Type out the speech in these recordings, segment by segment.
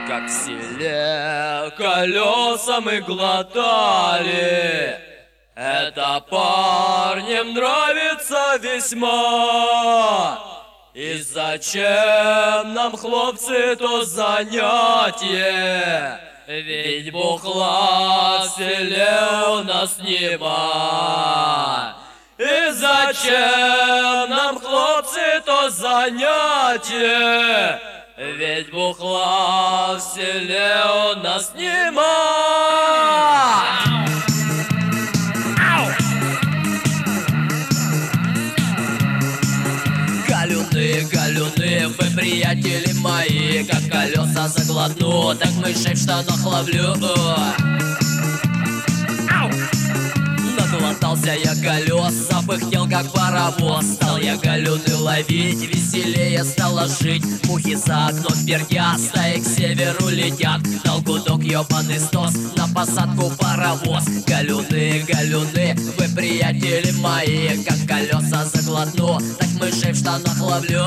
Как в селе колеса мы глотали, это парням нравится весьма. И зачем нам, хлопцы, то занятие? Ведь бухла в селе у нас нема. И зачем нам, хлопцы, то занятие? Ведь бухла в селе у нас нема. Галюны, вы, приятели мои, как колеса заглотну, так мышей в штанах ловлю. Наглотался я колес, запыхтел как паровоз. Стал я галюны ловить, веселее стало жить. Мухи за окном пердят, стаи к северу летят. Дал гудок ёбаный стос, на посадку паровоз. Галюны, вы, приятели мои, как колеса заглотну, так мышей в штанах ловлю.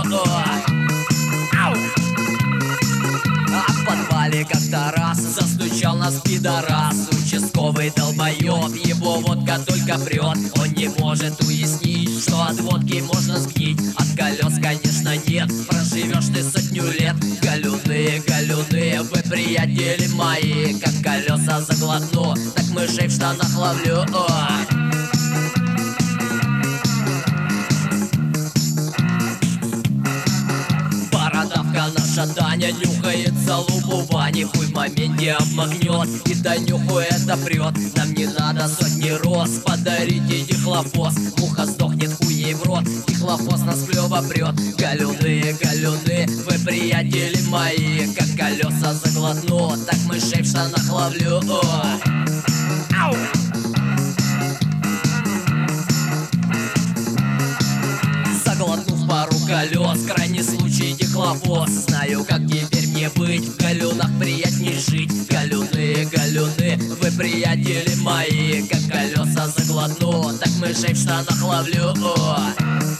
А в подвале как-то раз застучал нас пидорас. Участковый долбоёб, его водка только прет. Он не может уяснить, что от водки можно сгнить. От колес, конечно, нет, проживешь ты 100 лет. Галюны, вы, приятели мои, как колеса заглотну, так мышей в штанах ловлю. Наша Таня нюхает залупу Вани, хуй в моменте обмакнет и до нюху это прет. Нам не надо сотни роз, подарите дихлофос. Муха сдохнет, хуй ей в рот, дихлофос нас клёво прет. Галюны, вы, приятели мои, как колеса заглотну, так мышей в штанах ловлю. Заглотнув пару колес, крайний случай дихлофос. Знаю, как теперь мне быть, в галюнах приятней жить. Галюны, вы, приятели мои, как колеса заглотну, так мышей в штанах ловлю.